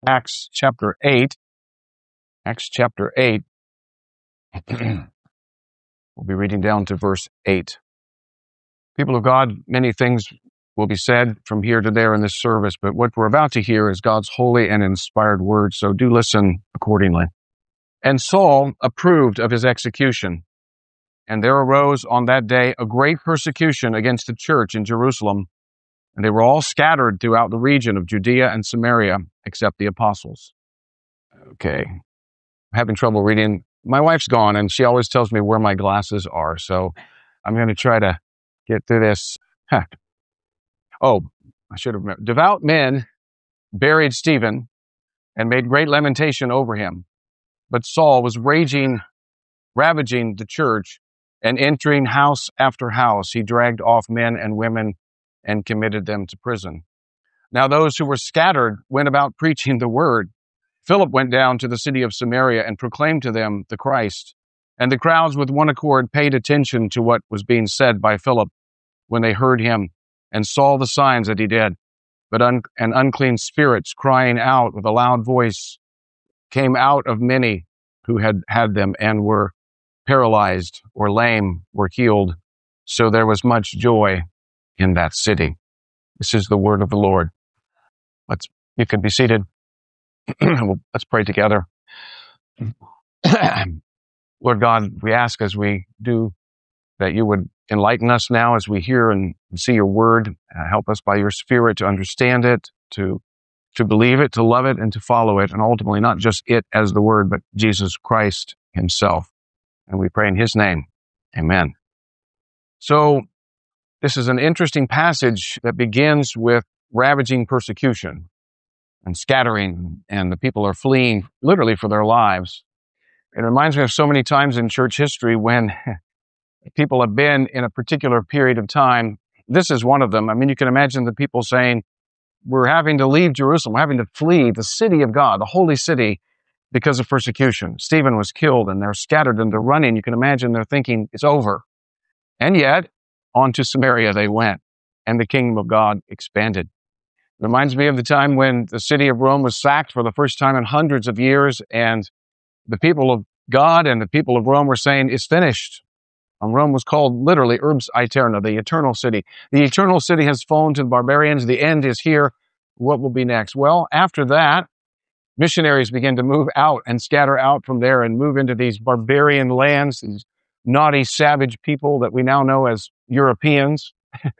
Acts chapter 8. Acts chapter 8. We'll be reading down to verse 8. People of God, many things will be said from here to there in this service, but what we're about to hear is God's holy and inspired word, so do listen accordingly. And Saul approved of his execution, and there arose on that day a great persecution against the church in Jerusalem, and they were all scattered throughout the region of Judea and Samaria, except the apostles. Okay. I'm having trouble reading. My wife's gone, and she always tells me where my glasses are, so I'm going to try to get through this. Oh, I should have remembered. Devout men buried Stephen and made great lamentation over him. But Saul was ravaging the church, and entering house after house, he dragged off men and women and committed them to prison. Now those who were scattered went about preaching the word. Philip went down to the city of Samaria and proclaimed to them the Christ. And the crowds with one accord paid attention to what was being said by Philip when they heard him and saw the signs that he did. But unclean spirits, crying out with a loud voice, came out of many who had them, and were paralyzed or lame were healed. So there was much joy in that city. This is the word of the Lord. You can be seated. Let's pray together. Lord God, we ask as we do that you would enlighten us now as we hear and see your word. Help us by your Spirit to understand it, to believe it, to love it, and to follow it, and ultimately not just it as the word, but Jesus Christ himself. And we pray in his name. Amen. So this is an interesting passage that begins with ravaging persecution and scattering, and the people are fleeing literally for their lives. It reminds me of so many times in church history when people have been in a particular period of time. This is one of them. I mean, you can imagine the people saying, we're having to leave Jerusalem, we're having to flee the city of God, the holy city, because of persecution. Stephen was killed, and they're scattered and they're running. You can imagine they're thinking, it's over. And yet, on to Samaria they went, and the kingdom of God expanded. It reminds me of the time when the city of Rome was sacked for the first time in hundreds of years, and the people of God and the people of Rome were saying, it's finished. And Rome was called literally Urbs Aeterna, the eternal city. The eternal city has fallen to the barbarians. The end is here. What will be next? Well, after that, missionaries began to move out and scatter out from there and move into these barbarian lands, these naughty, savage people that we now know as Europeans.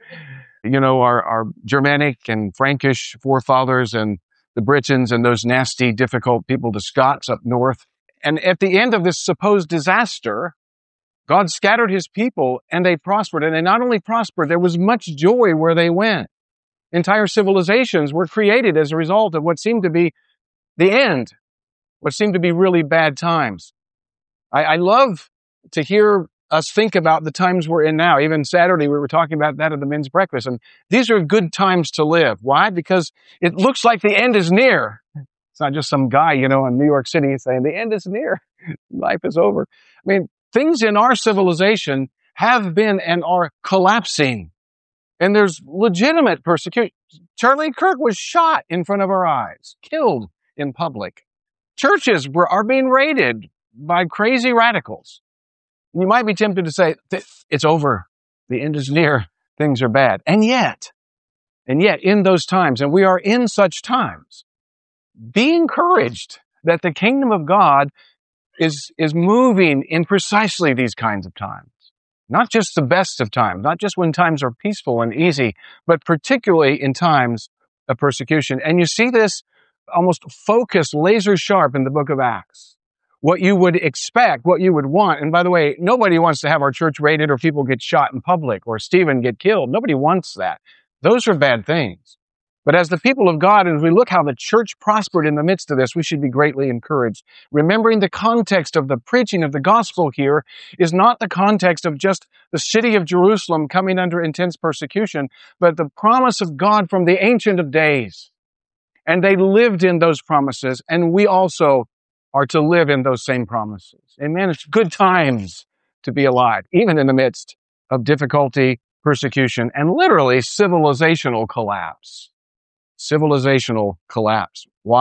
Our Germanic and Frankish forefathers, and the Britons, and those nasty, difficult people, the Scots up north. And at the end of this supposed disaster, God scattered his people, and they prospered. And they not only prospered, there was much joy where they went. Entire civilizations were created as a result of what seemed to be the end, what seemed to be really bad times. I love to hear us think about the times we're in now. Even Saturday, we were talking about that at the men's breakfast. And these are good times to live. Why? Because it looks like the end is near. It's not just some guy, in New York City saying the end is near. Life is over. I mean, things in our civilization have been and are collapsing. And there's legitimate persecution. Charlie Kirk was shot in front of our eyes, killed in public. Churches are being raided by crazy radicals. You might be tempted to say, it's over. The end is near. Things are bad. And yet, in those times, and we are in such times, be encouraged that the kingdom of God is moving in precisely these kinds of times. Not just the best of times, not just when times are peaceful and easy, but particularly in times of persecution. And you see this almost focused, laser sharp in the book of Acts. What you would expect, what you would want. And by the way, nobody wants to have our church raided or people get shot in public or Stephen get killed. Nobody wants that. Those are bad things. But as the people of God, as we look how the church prospered in the midst of this, we should be greatly encouraged. Remembering the context of the preaching of the gospel here is not the context of just the city of Jerusalem coming under intense persecution, but the promise of God from the Ancient of Days. And they lived in those promises, and we also are to live in those same promises. Amen. It's good times to be alive, even in the midst of difficulty, persecution, and literally civilizational collapse. Civilizational collapse. Why?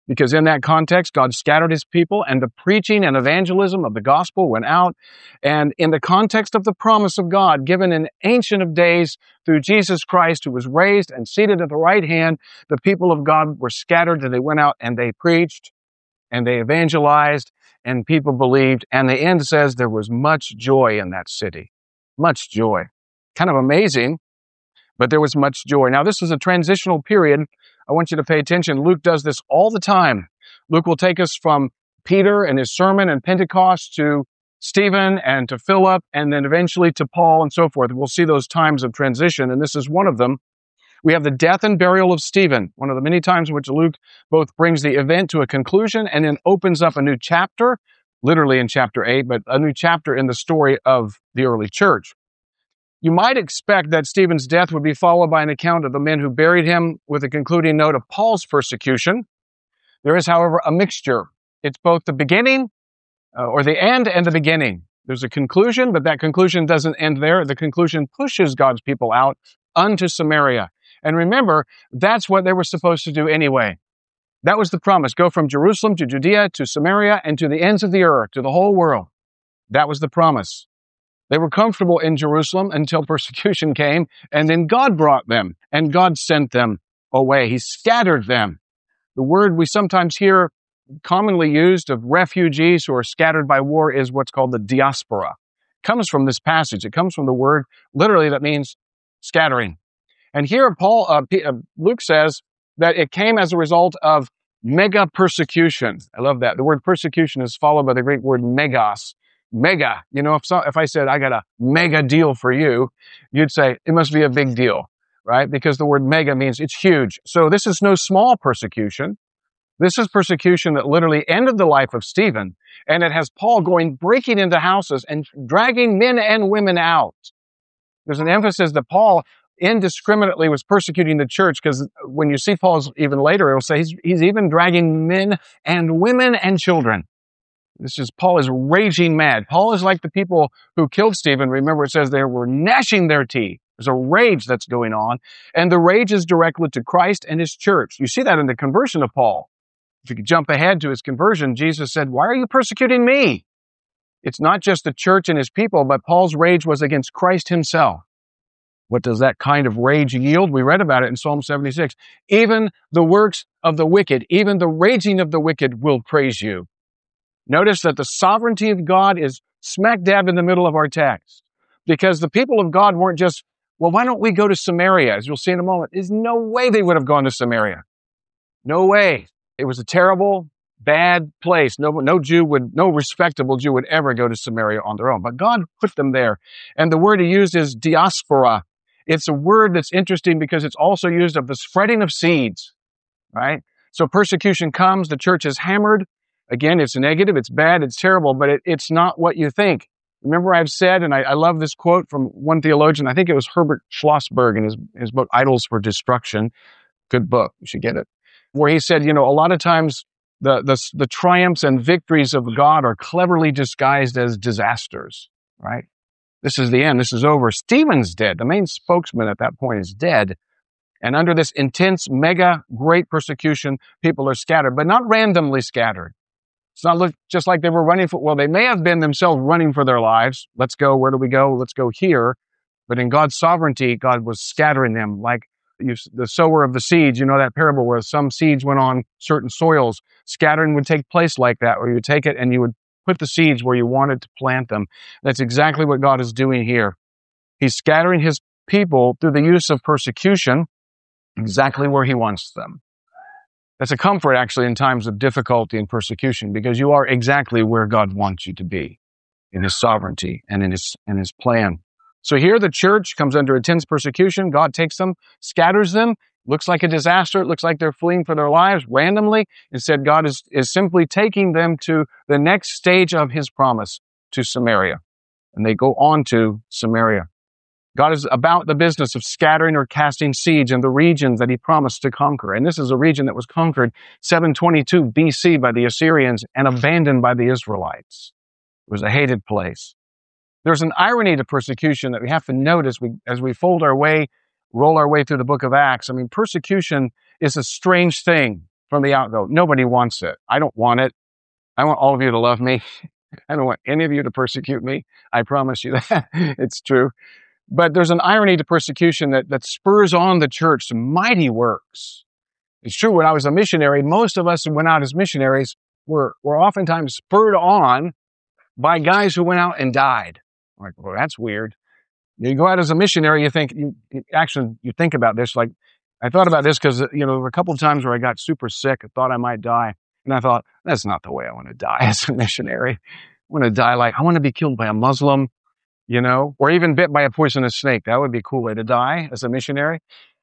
because in that context, God scattered his people and the preaching and evangelism of the gospel went out. And in the context of the promise of God given in Ancient of Days through Jesus Christ, who was raised and seated at the right hand, the people of God were scattered and they went out and they preached and they evangelized and people believed. And the end says there was much joy in that city. Much joy. Kind of amazing, but there was much joy. Now, this is a transitional period. I want you to pay attention. Luke does this all the time. Luke will take us from Peter and his sermon and Pentecost to Stephen and to Philip and then eventually to Paul and so forth. We'll see those times of transition, and this is one of them. We have the death and burial of Stephen, one of the many times in which Luke both brings the event to a conclusion and then opens up a new chapter, literally in chapter 8, but a new chapter in the story of the early church. You might expect that Stephen's death would be followed by an account of the men who buried him with a concluding note of Paul's persecution. There is, however, a mixture. It's both the beginning or the end and the beginning. There's a conclusion, but that conclusion doesn't end there. The conclusion pushes God's people out unto Samaria. And remember, that's what they were supposed to do anyway. That was the promise. Go from Jerusalem to Judea to Samaria and to the ends of the earth, to the whole world. That was the promise. They were comfortable in Jerusalem until persecution came, and then God brought them, and God sent them away. He scattered them. The word we sometimes hear commonly used of refugees who are scattered by war is what's called the diaspora. It comes from this passage. It comes from the word, literally, that means scattering. And here Luke says that it came as a result of mega persecution. I love that. The word persecution is followed by the Greek word megas. Mega. You know, if I said, I got a mega deal for you, you'd say, it must be a big deal, right? Because the word mega means it's huge. So this is no small persecution. This is persecution that literally ended the life of Stephen. And it has Paul breaking into houses and dragging men and women out. There's an emphasis that Paul indiscriminately was persecuting the church, because when you see Paul's even later, it'll say he's even dragging men and women and children. Paul is raging mad. Paul is like the people who killed Stephen. Remember, it says they were gnashing their teeth. There's a rage that's going on, and the rage is directed to Christ and his church. You see that in the conversion of Paul. If you could jump ahead to his conversion, Jesus said, why are you persecuting me? It's not just the church and his people, but Paul's rage was against Christ himself. What does that kind of rage yield? We read about it in Psalm 76. Even the works of the wicked, even the raging of the wicked will praise you. Notice that the sovereignty of God is smack dab in the middle of our text, because the people of God weren't just, well, why don't we go to Samaria? As you'll see in a moment, there's no way they would have gone to Samaria. No way. It was a terrible, bad place. No respectable Jew would ever go to Samaria on their own. But God put them there. And the word he used is diaspora. It's a word that's interesting because it's also used of the spreading of seeds, right? So persecution comes, the church is hammered. Again, it's negative, it's bad, it's terrible, but it's not what you think. Remember, I've said, and I love this quote from one theologian, I think it was Herbert Schlossberg in his book, Idols for Destruction. Good book, you should get it. Where he said, a lot of times the triumphs and victories of God are cleverly disguised as disasters, right? This is the end, this is over. Stephen's dead. The main spokesman at that point is dead. And under this intense, mega, great persecution, people are scattered, but not randomly scattered. It's not just like they were running they may have been themselves running for their lives. Let's go. Where do we go? Let's go here. But in God's sovereignty, God was scattering them like the sower of the seeds. You know that parable where some seeds went on certain soils. Scattering would take place like that, where you would take it and you would put the seeds where you wanted to plant them. That's exactly what God is doing here. He's scattering his people through the use of persecution exactly where he wants them. That's a comfort, actually, in times of difficulty and persecution, because you are exactly where God wants you to be in his sovereignty and in his plan. So here the church comes under intense persecution. God takes them, scatters them. Looks like a disaster. It looks like they're fleeing for their lives randomly. Instead, God is simply taking them to the next stage of his promise, to Samaria. And they go on to Samaria. God is about the business of scattering or casting seeds in the regions that he promised to conquer. And this is a region that was conquered 722 BC by the Assyrians and abandoned by the Israelites. It was a hated place. There's an irony to persecution that we have to note as we roll our way through the book of Acts. I mean, persecution is a strange thing from the outgo. Nobody wants it. I don't want it. I want all of you to love me. I don't want any of you to persecute me. I promise you that. It's true. But there's an irony to persecution that spurs on the church to mighty works. It's true, when I was a missionary, most of us who went out as missionaries were oftentimes spurred on by guys who went out and died. I'm like, well, that's weird. You go out as a missionary, you think about this. Like, I thought about this because, there were a couple of times where I got super sick. I thought I might die. And I thought, that's not the way I want to die as a missionary. I want to die I want to be killed by a Muslim, or even bit by a poisonous snake. That would be a cool way to die as a missionary.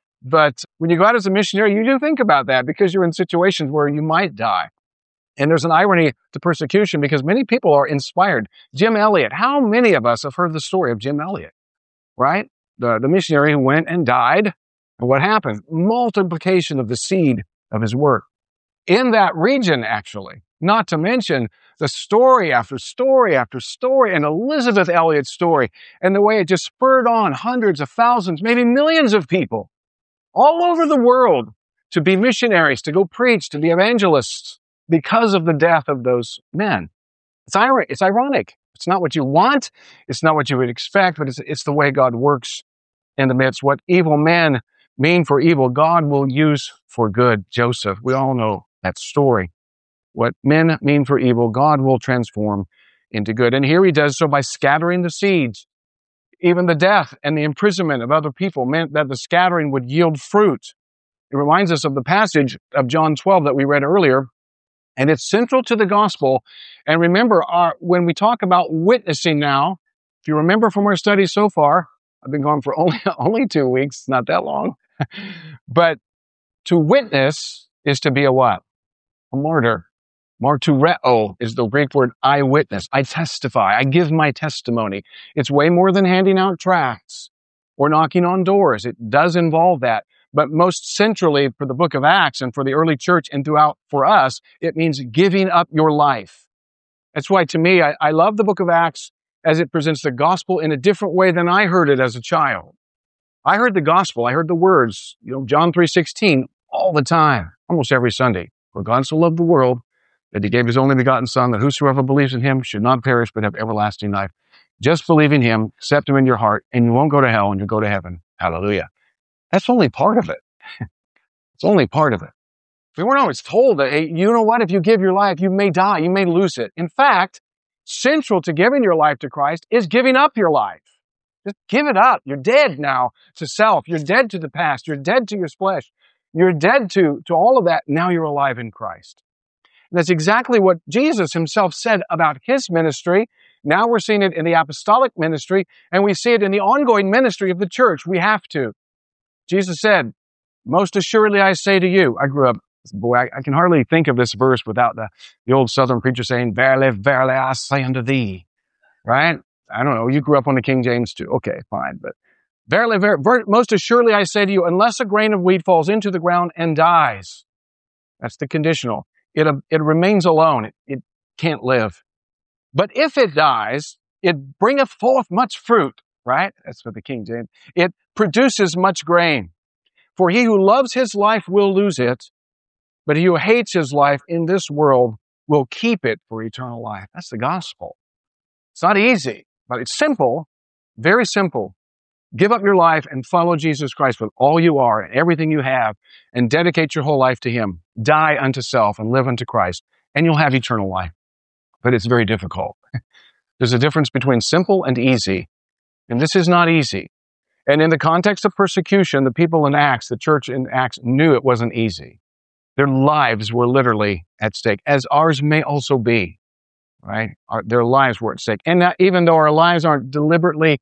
But when you go out as a missionary, you do think about that because you're in situations where you might die. And there's an irony to persecution because many people are inspired. Jim Elliot, how many of us have heard the story of Jim Elliot, right? The missionary who went and died. And what happened? Multiplication of the seed of his work in that region, actually. Not to mention the story after story after story, and Elizabeth Elliot's story, and the way it just spurred on hundreds of thousands, maybe millions of people all over the world to be missionaries, to go preach, to be evangelists because of the death of those men. It's ironic. It's not what you want. It's not what you would expect, but it's the way God works in the midst. What evil men mean for evil, God will use for good. Joseph, we all know that story. What men mean for evil, God will transform into good. And here he does so by scattering the seeds. Even the death and the imprisonment of other people meant that the scattering would yield fruit. It reminds us of the passage of John 12 that we read earlier, and it's central to the gospel. And remember, when we talk about witnessing now, if you remember from our study so far, I've been gone for only 2 weeks, not that long, but to witness is to be a what? A martyr. Martyreo is the Greek word eyewitness. I testify. I give my testimony. It's way more than handing out tracts or knocking on doors. It does involve that. But most centrally for the book of Acts and for the early church and throughout for us, it means giving up your life. That's why to me, I love the book of Acts as it presents the gospel in a different way than I heard it as a child. I heard the gospel. I heard the words, John 3:16 all the time, almost every Sunday. For God so loved the world that he gave his only begotten Son, that whosoever believes in him should not perish but have everlasting life. Just believe in him, accept him in your heart, and you won't go to hell and you'll go to heaven. Hallelujah. That's only part of it. It's only part of it. We weren't always told that, hey, you know what? If you give your life, you may die, you may lose it. In fact, central to giving your life to Christ is giving up your life. Just give it up. You're dead now to self. You're dead to the past. You're dead to your flesh. You're dead to all of that. Now you're alive in Christ. And that's exactly what Jesus himself said about his ministry. Now we're seeing it in the apostolic ministry, and we see it in the ongoing ministry of the church. We have to. Jesus said, most assuredly I say to you, I grew up, boy, I can hardly think of this verse without the old Southern preacher saying, verily, verily, I say unto thee, right? I don't know, you grew up on the King James too. Okay, fine, but verily, most assuredly I say to you, unless a grain of wheat falls into the ground and dies, that's the conditional, it remains alone, it can't live. But if it dies, it bringeth forth much fruit, right? That's what the King James, it produces much grain. For he who loves his life will lose it, but he who hates his life in this world will keep it for eternal life. That's the gospel. It's not easy, but it's simple, very simple. Give up your life and follow Jesus Christ with all you are and everything you have, and dedicate your whole life to him. Die unto self and live unto Christ, and you'll have eternal life. But it's very difficult. There's a difference between simple and easy, and this is not easy. And in the context of persecution, the people in Acts, the church in Acts, knew it wasn't easy. Their lives were literally at stake, as ours may also be, right? Their lives were at stake. And even though our lives aren't deliberately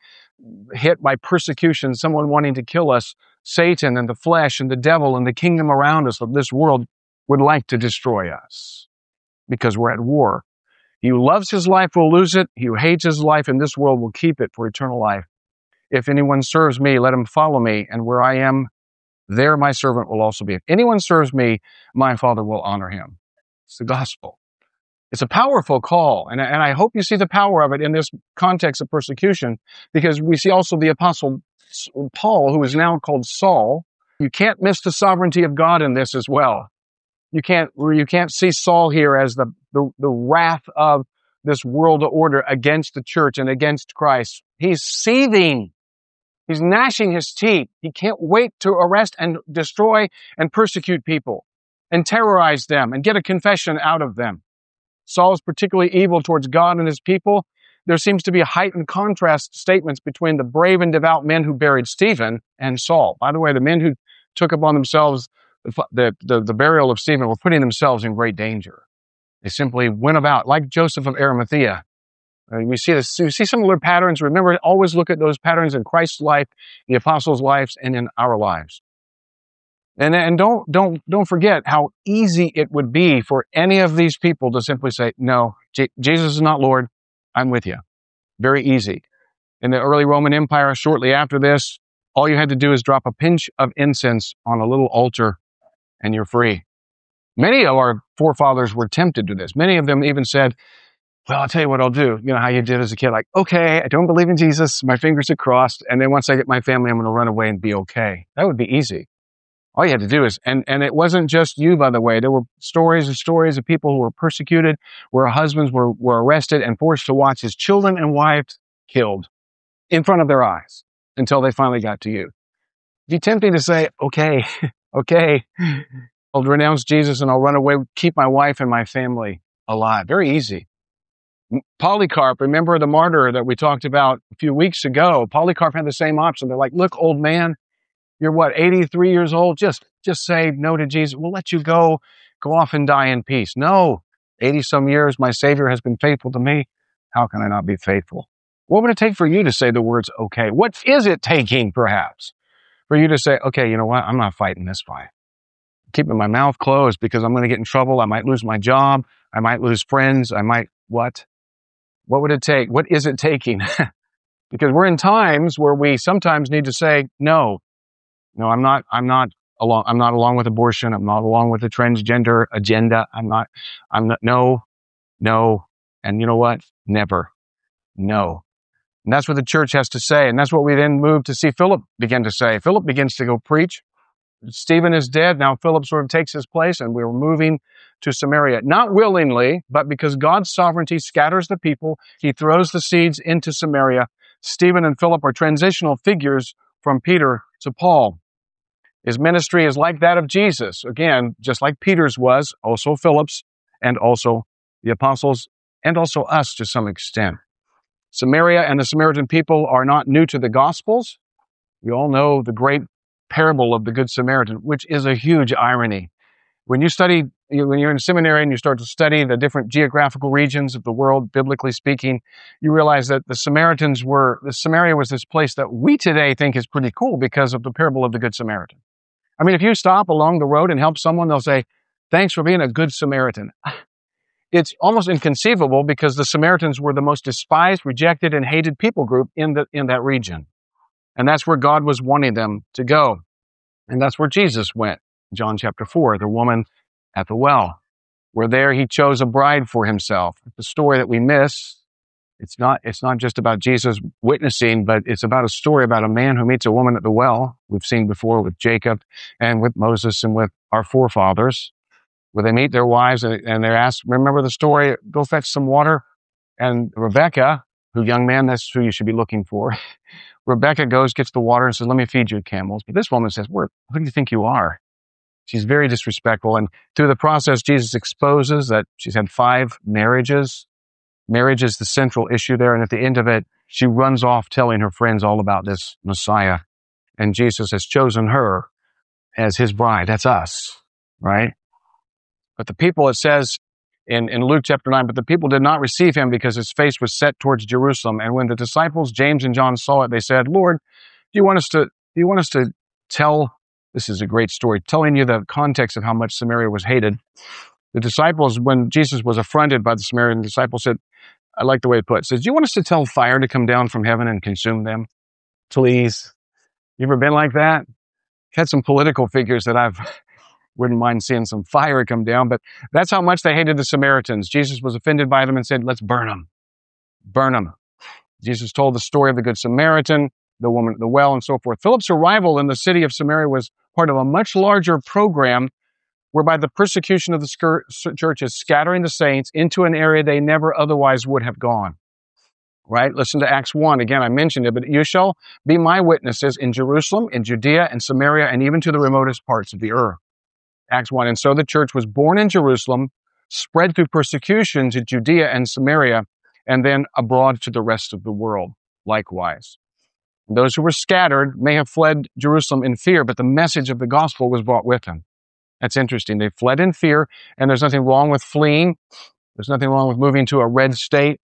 hit by persecution, someone wanting to kill us, Satan and the flesh and the devil and the kingdom around us of this world would like to destroy us because we're at war. He who loves his life will lose it. He who hates his life in this world will keep it for eternal life. If anyone serves me, let him follow me, and where I am, there my servant will also be. If anyone serves me, my Father will honor him. It's the gospel. It's a powerful call, and I hope you see the power of it in this context of persecution, because we see also the apostle Paul, who is now called Saul. You can't miss the sovereignty of God in this as well. You can't see Saul here as the wrath of this world order against the church and against Christ. He's seething. He's gnashing his teeth. He can't wait to arrest and destroy and persecute people and terrorize them and get a confession out of them. Saul is particularly evil towards God and his people. There seems to be a heightened contrast statements between the brave and devout men who buried Stephen and Saul. By the way, the men who took upon themselves the burial of Stephen were putting themselves in great danger. They simply went about, like Joseph of Arimathea. We see similar patterns. Remember, always look at those patterns in Christ's life, the apostles' lives, and in our lives. And don't forget how easy it would be for any of these people to simply say, no, Jesus is not Lord. I'm with you. Very easy. In the early Roman Empire, shortly after this, all you had to do is drop a pinch of incense on a little altar and you're free. Many of our forefathers were tempted to this. Many of them even said, well, I'll tell you what I'll do. You know how you did as a kid, like, okay, I don't believe in Jesus. My fingers are crossed. And then once I get my family, I'm going to run away and be okay. That would be easy. All you had to do is, and it wasn't just you, by the way. There were stories and stories of people who were persecuted, where husbands were arrested and forced to watch his children and wives killed in front of their eyes until they finally got to you. It'd be tempting to say, okay, okay, I'll renounce Jesus and I'll run away, keep my wife and my family alive. Very easy. Polycarp, remember the martyr that we talked about a few weeks ago? Polycarp had the same option. They're like, look, old man, you're 83 years old? Just say no to Jesus. We'll let you go off and die in peace. No, 80 some years, my Savior has been faithful to me. How can I not be faithful? What would it take for you to say the words, okay? What is it taking, perhaps, for you to say, okay, you know what? I'm not fighting this fight. I'm keeping my mouth closed because I'm going to get in trouble. I might lose my job. I might lose friends. I might, what? What would it take? What is it taking? Because we're in times where we sometimes need to say, no, I'm not along with abortion. I'm not along with the transgender agenda. No. And you know what? Never. No. And that's what the church has to say. And that's what we then move to see Philip begin to say. Philip begins to go preach. Stephen is dead. Now Philip sort of takes his place and we're moving to Samaria. Not willingly, but because God's sovereignty scatters the people. He throws the seeds into Samaria. Stephen and Philip are transitional figures from Peter to Paul. His ministry is like that of Jesus. Again, just like Peter's was, also Philip's, and also the apostles, and also us to some extent. Samaria and the Samaritan people are not new to the Gospels. We all know the great parable of the Good Samaritan, which is a huge irony. When you're in seminary and you start to study the different geographical regions of the world, biblically speaking, you realize that Samaria was this place that we today think is pretty cool because of the parable of the Good Samaritan. I mean, if you stop along the road and help someone, they'll say, thanks for being a good Samaritan. It's almost inconceivable because the Samaritans were the most despised, rejected, and hated people group in that region. And that's where God was wanting them to go. And that's where Jesus went. John chapter 4, the woman at the well, where there he chose a bride for himself. The story that we miss, it's not just about Jesus witnessing, but it's about a story about a man who meets a woman at the well. We've seen before with Jacob and with Moses and with our forefathers, where they meet their wives and they're asked, remember the story, go fetch some water. And Rebecca, young man, that's who you should be looking for. Rebecca goes, gets the water and says, let me feed your camels. But this woman says, who do you think you are? She's very disrespectful. And through the process, Jesus exposes that she's had 5 marriages. Marriage is the central issue there. And at the end of it, she runs off telling her friends all about this Messiah. And Jesus has chosen her as his bride. That's us, right? But the people, it says in Luke chapter 9, but the people did not receive him because his face was set towards Jerusalem. And when the disciples, James and John, saw it, they said, Lord, do you want us to tell, this is a great story, telling you the context of how much Samaria was hated. The disciples, when Jesus was affronted by the Samaritan disciples, said, I like the way it put, says, do you want us to tell fire to come down from heaven and consume them? Please. You ever been like that? Had some political figures that wouldn't mind seeing some fire come down, but that's how much they hated the Samaritans. Jesus was offended by them and said, let's burn them. Burn them. Jesus told the story of the Good Samaritan, the woman at the well, and so forth. Philip's arrival in the city of Samaria was part of a much larger program whereby the persecution of the church is scattering the saints into an area they never otherwise would have gone. Right? Listen to Acts 1. Again, I mentioned it, but you shall be my witnesses in Jerusalem, in Judea, and Samaria, and even to the remotest parts of the earth. Acts 1. And so the church was born in Jerusalem, spread through persecution to Judea and Samaria, and then abroad to the rest of the world likewise. Those who were scattered may have fled Jerusalem in fear, but the message of the gospel was brought with them. That's interesting. They fled in fear, and there's nothing wrong with fleeing. There's nothing wrong with moving to a red state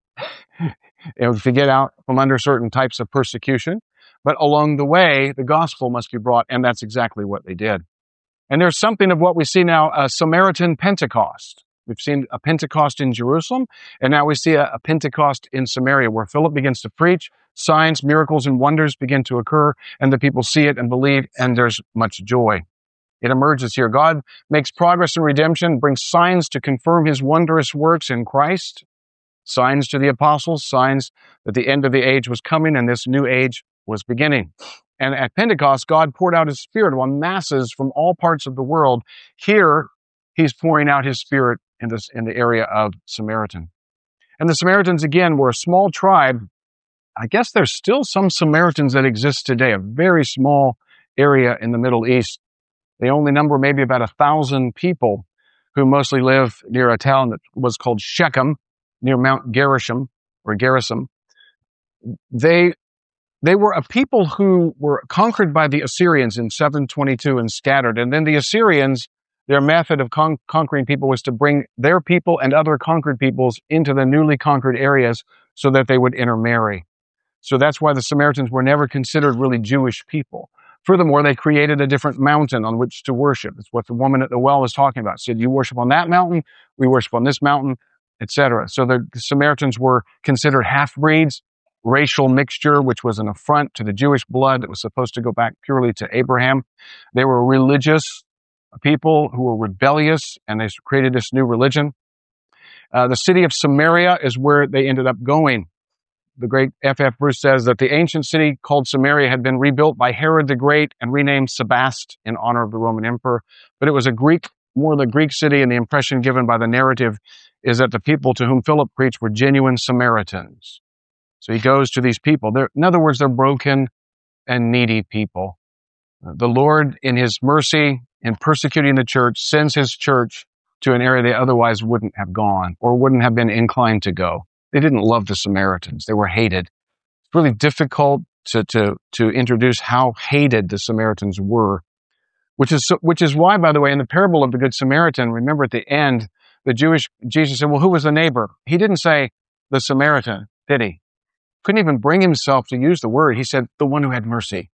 to get out from under certain types of persecution. But along the way, the gospel must be brought, and that's exactly what they did. And there's something of what we see now, a Samaritan Pentecost. We've seen a Pentecost in Jerusalem, and now we see a Pentecost in Samaria, where Philip begins to preach, signs, miracles, and wonders begin to occur, and the people see it and believe, and there's much joy. It emerges here. God makes progress in redemption, brings signs to confirm his wondrous works in Christ, signs to the apostles, signs that the end of the age was coming and this new age was beginning. And at Pentecost, God poured out his Spirit on masses from all parts of the world. Here, he's pouring out his Spirit in the area of Samaritan. And the Samaritans, again, were a small tribe. I guess there's still some Samaritans that exist today, a very small area in the Middle East. They only number maybe about 1,000 people who mostly live near a town that was called Shechem, near Mount Gerizim, or Gerizim. They were a people who were conquered by the Assyrians in 722 and scattered. And then the Assyrians, their method of conquering people was to bring their people and other conquered peoples into the newly conquered areas so that they would intermarry. So that's why the Samaritans were never considered really Jewish people. Furthermore, they created a different mountain on which to worship. It's what the woman at the well was talking about. She said, you worship on that mountain, we worship on this mountain, etc. So the Samaritans were considered half-breeds, racial mixture, which was an affront to the Jewish blood that was supposed to go back purely to Abraham. They were religious people who were rebellious, and they created this new religion. The city of Samaria is where they ended up going. The great F.F. Bruce says that the ancient city called Samaria had been rebuilt by Herod the Great and renamed Sebast in honor of the Roman emperor. But it was more the Greek city, and the impression given by the narrative is that the people to whom Philip preached were genuine Samaritans. So he goes to these people. In other words, they're broken and needy people. The Lord, in his mercy, in persecuting the church, sends his church to an area they otherwise wouldn't have gone or wouldn't have been inclined to go. They didn't love the Samaritans. They were hated. It's really difficult to introduce how hated the Samaritans were, which is why, by the way, in the parable of the Good Samaritan, remember at the end, Jesus said, well, who was the neighbor? He didn't say the Samaritan, did he? Couldn't even bring himself to use the word. He said, the one who had mercy.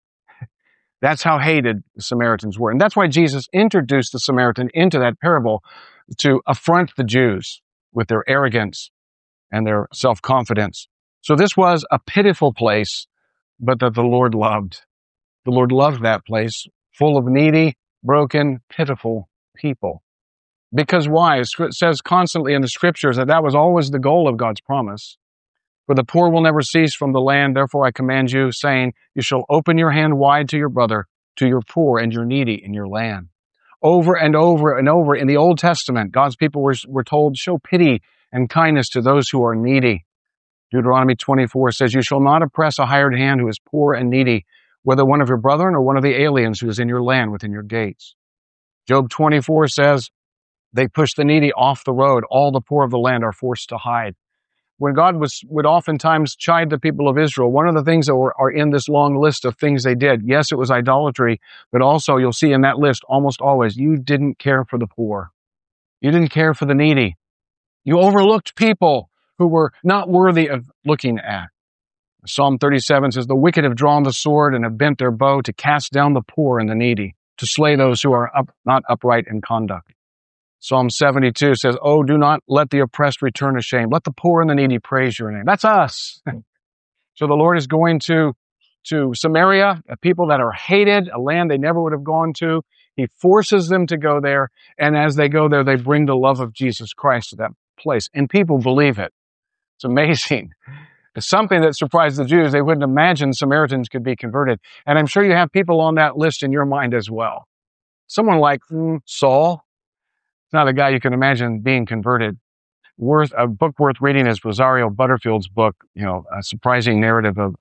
That's how hated the Samaritans were. And that's why Jesus introduced the Samaritan into that parable to affront the Jews with their arrogance and their self-confidence. So this was a pitiful place, but that the Lord loved. The Lord loved that place, full of needy, broken, pitiful people. Because why? It says constantly in the scriptures that was always the goal of God's promise. For the poor will never cease from the land. Therefore I command you, saying, you shall open your hand wide to your brother, to your poor and your needy in your land. Over and over and over in the Old Testament, God's people were told, show pity and kindness to those who are needy. Deuteronomy 24 says, you shall not oppress a hired hand who is poor and needy, whether one of your brethren or one of the aliens who is in your land within your gates. Job 24 says, they push the needy off the road. All the poor of the land are forced to hide. When God would oftentimes chide the people of Israel, one of the things that are in this long list of things they did, yes, it was idolatry, but also you'll see in that list almost always, you didn't care for the poor. You didn't care for the needy. You overlooked people who were not worthy of looking at. Psalm 37 says, the wicked have drawn the sword and have bent their bow to cast down the poor and the needy, to slay those who are not upright in conduct. Psalm 72 says, oh, do not let the oppressed return ashamed. Let the poor and the needy praise your name. That's us. So the Lord is going to Samaria, a people that are hated, a land they never would have gone to. He forces them to go there. And as they go there, they bring the love of Jesus Christ to that place. And people believe it. It's amazing. It's something that surprised the Jews. They wouldn't imagine Samaritans could be converted. And I'm sure you have people on that list in your mind as well. Someone like Saul, It's not a guy you can imagine being converted. A book worth reading is Rosario Butterfield's book, a surprising narrative of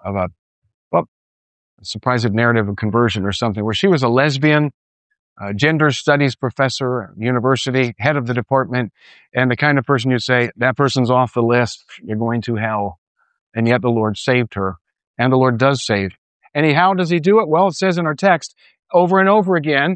a surprising narrative of conversion or something, where she was a lesbian, gender studies professor at university, head of the department, and the kind of person you'd say, that person's off the list, you're going to hell. And yet the Lord saved her, and the Lord does save. And how does he do it? Well, it says in our text over and over again,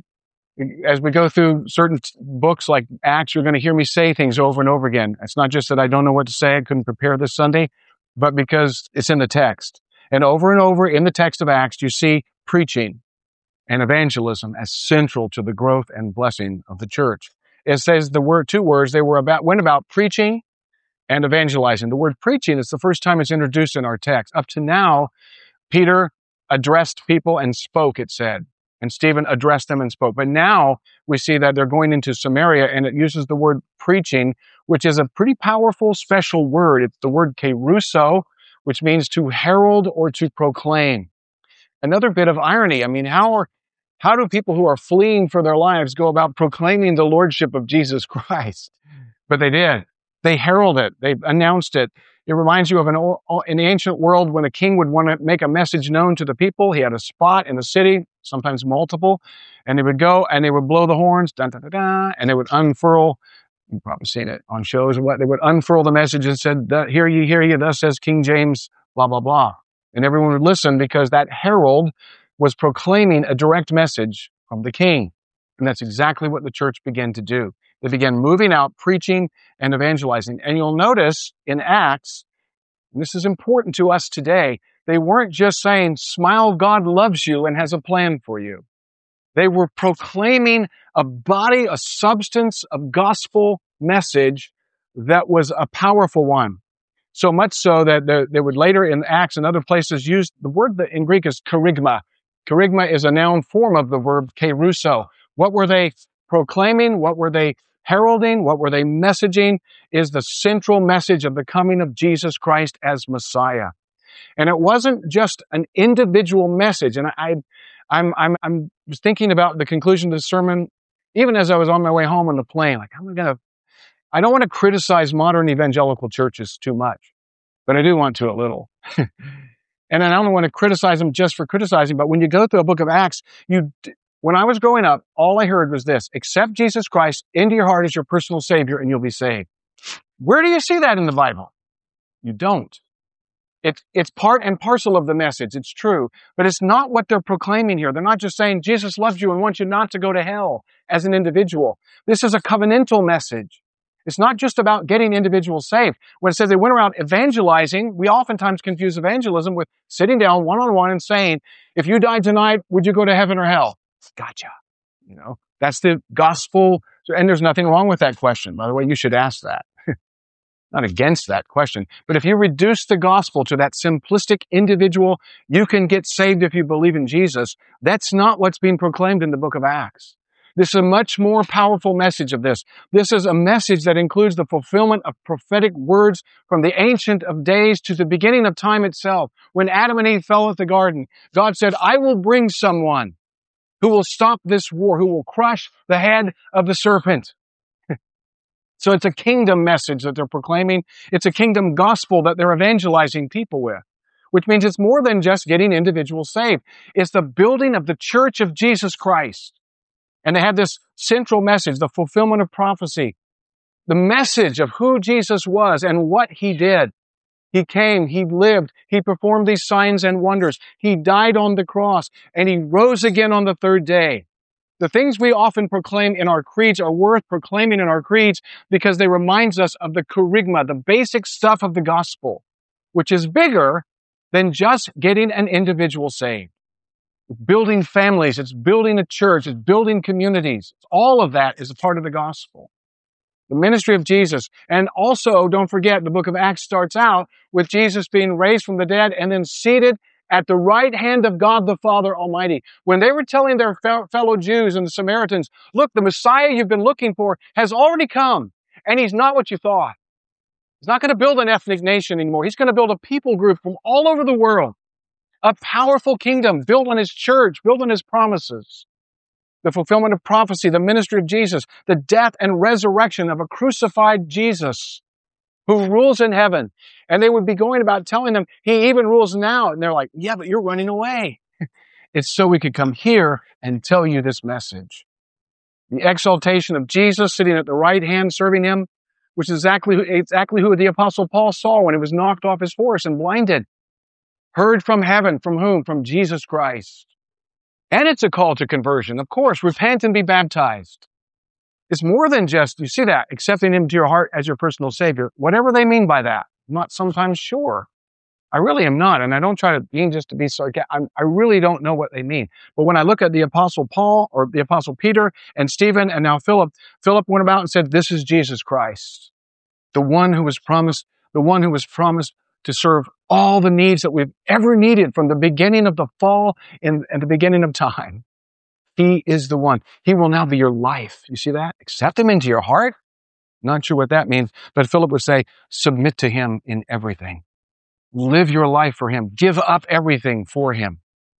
as we go through certain books like Acts, you're going to hear me say things over and over again. It's not just that I don't know what to say, I couldn't prepare this Sunday, but because it's in the text. And over in the text of Acts, you see preaching and evangelism as central to the growth and blessing of the church. It says two words, went about preaching and evangelizing. The word preaching is the first time it's introduced in our text. Up to now, Peter addressed people and spoke, it said. And Stephen addressed them and spoke. But now we see that they're going into Samaria, and it uses the word preaching, which is a pretty powerful, special word. It's the word kerusso, which means to herald or to proclaim. Another bit of irony. I mean, how do people who are fleeing for their lives go about proclaiming the lordship of Jesus Christ? But they did. They heralded it. They announced it. It reminds you of in the ancient world when a king would want to make a message known to the people. He had a spot in the city, sometimes multiple, and they would go and they would blow the horns, dun, dun, dun, dun, and they would unfurl. You've probably seen it on shows or what. They would unfurl the message and said, hear ye, thus says King James, blah, blah, blah. And everyone would listen because that herald was proclaiming a direct message from the king. And that's exactly what the church began to do. They began moving out, preaching and evangelizing. And you'll notice in Acts, and this is important to us today, they weren't just saying, smile, God loves you and has a plan for you. They were proclaiming a body, a substance of gospel message that was a powerful one. So much so that they would later in Acts and other places use the word that in Greek is kerygma. Kerygma is a noun form of the verb kerusso. What were they proclaiming? What were they heralding? What were they messaging? Is the central message of the coming of Jesus Christ as Messiah. And it wasn't just an individual message. And I'm was thinking about the conclusion of the sermon, even as I was on my way home on the plane. Like, I don't want to criticize modern evangelical churches too much, but I do want to a little. And I don't want to criticize them just for criticizing, but when you go through a book of Acts, when I was growing up, all I heard was this: accept Jesus Christ into your heart as your personal Savior and you'll be saved. Where do you see that in the Bible? You don't. It's part and parcel of the message. It's true, but it's not what they're proclaiming here. They're not just saying Jesus loves you and wants you not to go to hell as an individual. This is a covenantal message. It's not just about getting individuals saved. When it says they went around evangelizing, we oftentimes confuse evangelism with sitting down one-on-one and saying, if you died tonight, would you go to heaven or hell? Gotcha. That's the gospel. And there's nothing wrong with that question. By the way, you should ask that. Not against that question. But if you reduce the gospel to that simplistic individual, you can get saved if you believe in Jesus. That's not what's being proclaimed in the book of Acts. This is a much more powerful message of this. This is a message that includes the fulfillment of prophetic words from the Ancient of Days to the beginning of time itself. When Adam and Eve fell at the garden, God said, I will bring someone who will stop this war, who will crush the head of the serpent. So it's a kingdom message that they're proclaiming. It's a kingdom gospel that they're evangelizing people with, which means it's more than just getting individuals saved. It's the building of the church of Jesus Christ. And they had this central message, the fulfillment of prophecy, the message of who Jesus was and what he did. He came, he lived, he performed these signs and wonders. He died on the cross and he rose again on the third day. The things we often proclaim in our creeds are worth proclaiming in our creeds because they remind us of the kerygma, the basic stuff of the gospel, which is bigger than just getting an individual saved. It's building families, it's building a church, it's building communities. All of that is a part of the gospel. The ministry of Jesus. And also, don't forget, the book of Acts starts out with Jesus being raised from the dead and then seated at the right hand of God the Father Almighty. When they were telling their fellow Jews and the Samaritans, look, the Messiah you've been looking for has already come, and he's not what you thought. He's not going to build an ethnic nation anymore. He's going to build a people group from all over the world, a powerful kingdom built on his church, built on his promises. the fulfillment of prophecy, the ministry of Jesus, the death and resurrection of a crucified Jesus who rules in heaven. And they would be going about telling them, he even rules now. And they're like, yeah, but you're running away. It's so we could come here and tell you this message. The exaltation of Jesus sitting at the right hand serving him, which is exactly who the Apostle Paul saw when he was knocked off his horse and blinded. Heard from heaven. From whom? From Jesus Christ. And it's a call to conversion. Of course, repent and be baptized. It's more than just, you see that, accepting him to your heart as your personal Savior. Whatever they mean by that, I'm not sometimes sure. I really am not, and I don't try to be just to be sarcastic. I really don't know what they mean. But when I look at the Apostle Paul or the Apostle Peter and Stephen and now Philip went about and said, this is Jesus Christ, the one who was promised to serve all the needs that we've ever needed from the beginning of the fall and the beginning of time. He is the one. He will now be your life. You see that? Accept him into your heart. Not sure what that means, but Philip would say, submit to him in everything. Live your life for him. Give up everything for him.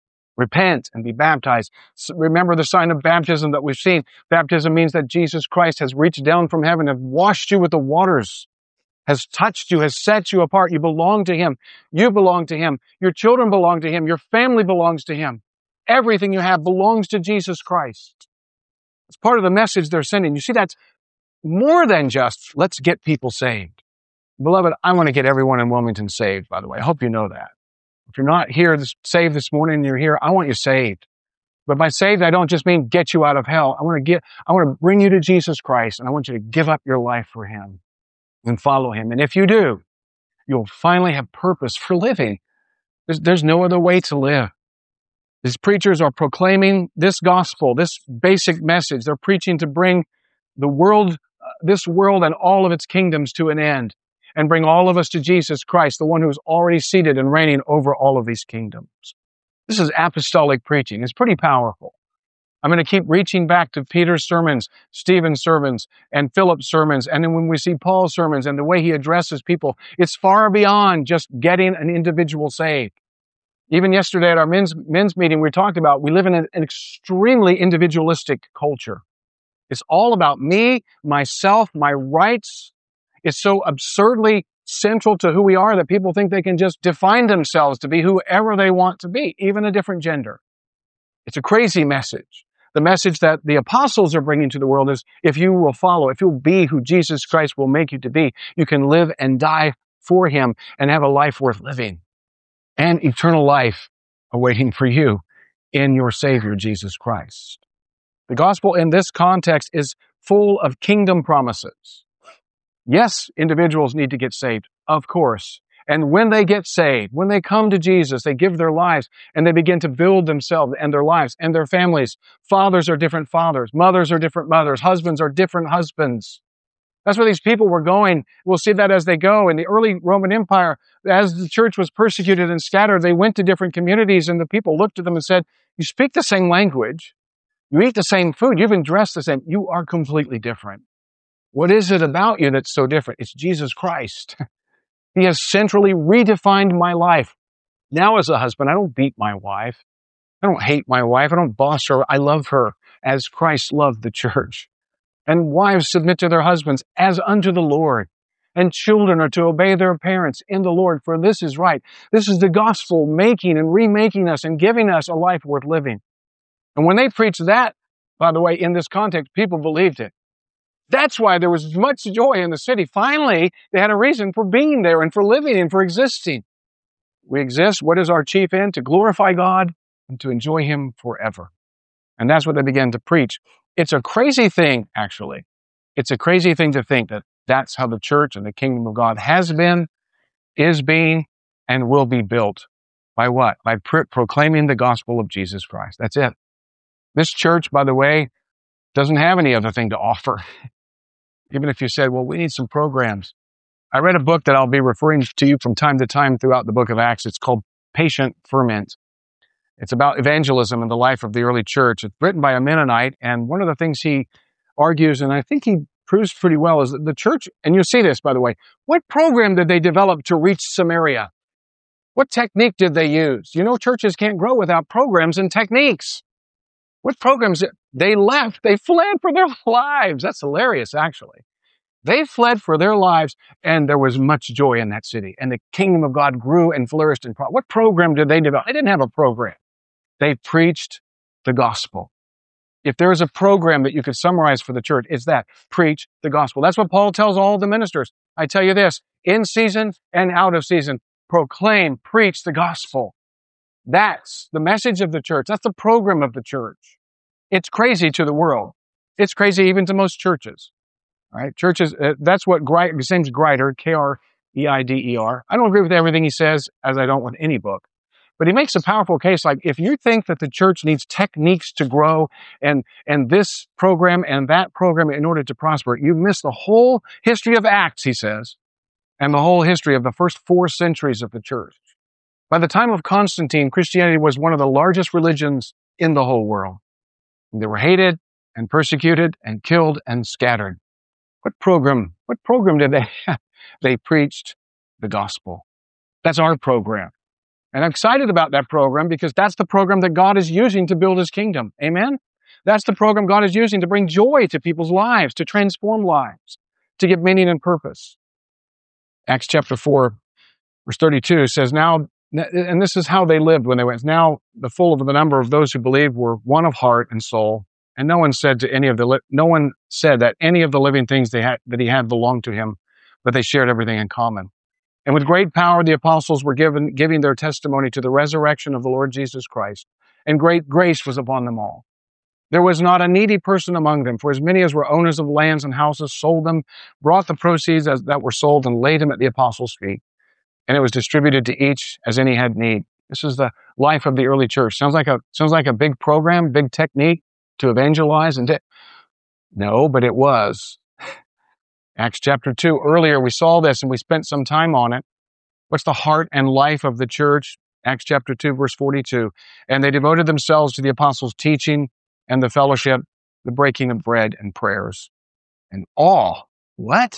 Repent and be baptized. Remember the sign of baptism that we've seen. Baptism means that Jesus Christ has reached down from heaven and washed you with the waters, has touched you, has set you apart. You belong to him. You belong to him. Your children belong to him. Your family belongs to him. Everything you have belongs to Jesus Christ. It's part of the message they're sending. You see, that's more than just, let's get people saved. Beloved, I want to get everyone in Wilmington saved, by the way. I hope you know that. If you're not here saved this morning and you're here, I want you saved. But by saved, I don't just mean get you out of hell. I want to bring you to Jesus Christ, and I want you to give up your life for him and follow him. And if you do, you'll finally have purpose for living. There's no other way to live. These preachers are proclaiming this gospel, this basic message. They're preaching to bring the world, this world and all of its kingdoms to an end and bring all of us to Jesus Christ, the one who is already seated and reigning over all of these kingdoms. This is apostolic preaching. It's pretty powerful. I'm going to keep reaching back to Peter's sermons, Stephen's sermons, and Philip's sermons. And then when we see Paul's sermons and the way he addresses people, it's far beyond just getting an individual saved. Even yesterday at our men's meeting, we talked about we live in an extremely individualistic culture. It's all about me, myself, my rights. It's so absurdly central to who we are that people think they can just define themselves to be whoever they want to be, even a different gender. It's a crazy message. The message that the apostles are bringing to the world is if you will follow, if you'll be who Jesus Christ will make you to be, you can live and die for him and have a life worth living. And eternal life awaiting for you in your Savior, Jesus Christ. The gospel in this context is full of kingdom promises. Yes, individuals need to get saved, of course. And when they get saved, when they come to Jesus, they give their lives and they begin to build themselves and their lives and their families. Fathers are different fathers. Mothers are different mothers. Husbands are different husbands. That's where these people were going. We'll see that as they go. In the early Roman Empire, as the church was persecuted and scattered, they went to different communities and the people looked at them and said, you speak the same language. You eat the same food. You've been dressed the same. You are completely different. What is it about you that's so different? It's Jesus Christ. He has centrally redefined my life. Now as a husband, I don't beat my wife. I don't hate my wife. I don't boss her. I love her as Christ loved the church. And wives submit to their husbands as unto the Lord. And children are to obey their parents in the Lord, for this is right. This is the gospel making and remaking us and giving us a life worth living. And when they preached that, by the way, in this context, people believed it. That's why there was much joy in the city. Finally, they had a reason for being there and for living and for existing. We exist. What is our chief end? To glorify God and to enjoy him forever. And that's what they began to preach. It's a crazy thing, actually. It's a crazy thing to think that that's how the church and the kingdom of God has been, is being, and will be built. By what? By proclaiming the gospel of Jesus Christ. That's it. This church, by the way, doesn't have any other thing to offer. Even if you said, well, we need some programs. I read a book that I'll be referring to you from time to time throughout the book of Acts. It's called Patient Ferment. It's about evangelism in the life of the early church. It's written by a Mennonite, and one of the things he argues, and I think he proves pretty well, is that the church, and you'll see this, by the way, what program did they develop to reach Samaria? What technique did they use? You know, churches can't grow without programs and techniques. What programs? They left. They fled for their lives. That's hilarious, actually. They fled for their lives, and there was much joy in that city. And the kingdom of God grew and flourished. What program did they develop? They didn't have a program. They preached the gospel. If there is a program that you could summarize for the church, it's that. Preach the gospel. That's what Paul tells all the ministers. I tell you this, in season and out of season, proclaim, preach the gospel. That's the message of the church. That's the program of the church. It's crazy to the world. It's crazy even to most churches. All right, churches, that's what James Greider, K-R-E-I-D-E-R. I don't agree with everything he says, as I don't with any book. But he makes a powerful case. Like, if you think that the church needs techniques to grow and this program and that program in order to prosper, you've missed the whole history of Acts, he says, and the whole history of the first 4 centuries of the church. By the time of Constantine, Christianity was one of the largest religions in the whole world. They were hated and persecuted and killed and scattered. What program did they have? They preached the gospel. That's our program. And I'm excited about that program because that's the program that God is using to build his kingdom. Amen? That's the program God is using to bring joy to people's lives, to transform lives, to give meaning and purpose. Acts chapter 4, verse 32 says, now, and this is how they lived when they went, now the full of the number of those who believed were one of heart and soul. And no one said that any of the living things that he had belonged to him, but they shared everything in common. And with great power, the apostles were giving their testimony to the resurrection of the Lord Jesus Christ, and great grace was upon them all. There was not a needy person among them, for as many as were owners of lands and houses sold them, brought the proceeds that were sold, and laid them at the apostles' feet. And it was distributed to each as any had need. This is the life of the early church. Sounds like a big program, big technique to evangelize No, but it was. Acts chapter 2. Earlier we saw this and we spent some time on it. What's the heart and life of the church? Acts chapter 2, verse 42. And they devoted themselves to the apostles' teaching and the fellowship, the breaking of bread and prayers. And all. What?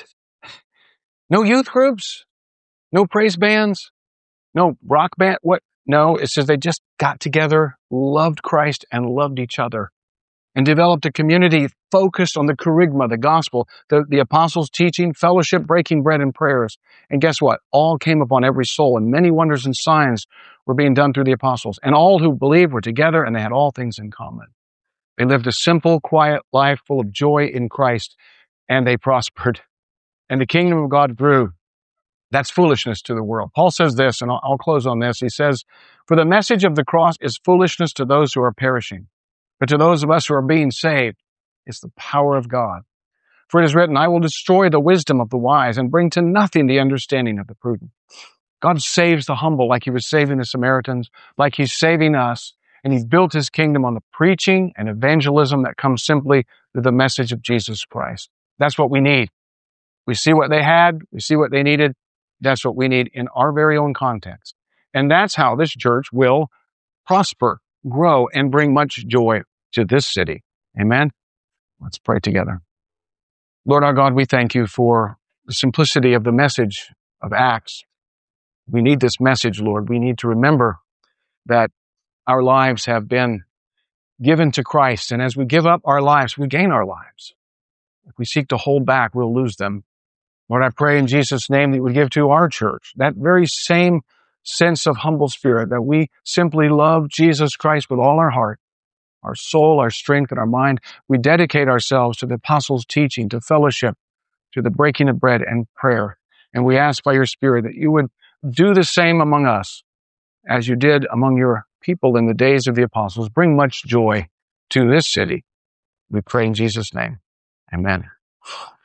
No youth groups? No praise bands? No rock band? What? No, it says they just got together, loved Christ, and loved each other, and developed a community focused on the kerygma, the gospel, the apostles' teaching, fellowship, breaking bread, and prayers. And guess what? All came upon every soul, and many wonders and signs were being done through the apostles. And all who believed were together, and they had all things in common. They lived a simple, quiet life full of joy in Christ, and they prospered. And the kingdom of God grew. That's foolishness to the world. Paul says this, and I'll close on this. He says, for the message of the cross is foolishness to those who are perishing. But to those of us who are being saved, it's the power of God. For it is written, I will destroy the wisdom of the wise and bring to nothing the understanding of the prudent. God saves the humble like he was saving the Samaritans, like he's saving us. And he's built his kingdom on the preaching and evangelism that comes simply through the message of Jesus Christ. That's what we need. We see what they had. We see what they needed. That's what we need in our very own context. And that's how this church will prosper, grow, and bring much joy to this city. Amen? Let's pray together. Lord our God, we thank you for the simplicity of the message of Acts. We need this message, Lord. We need to remember that our lives have been given to Christ. And as we give up our lives, we gain our lives. If we seek to hold back, we'll lose them. Lord, I pray in Jesus' name that you would give to our church that very same sense of humble spirit, that we simply love Jesus Christ with all our heart, our soul, our strength, and our mind. We dedicate ourselves to the apostles' teaching, to fellowship, to the breaking of bread and prayer. And we ask by your Spirit that you would do the same among us as you did among your people in the days of the apostles. Bring much joy to this city. We pray in Jesus' name. Amen.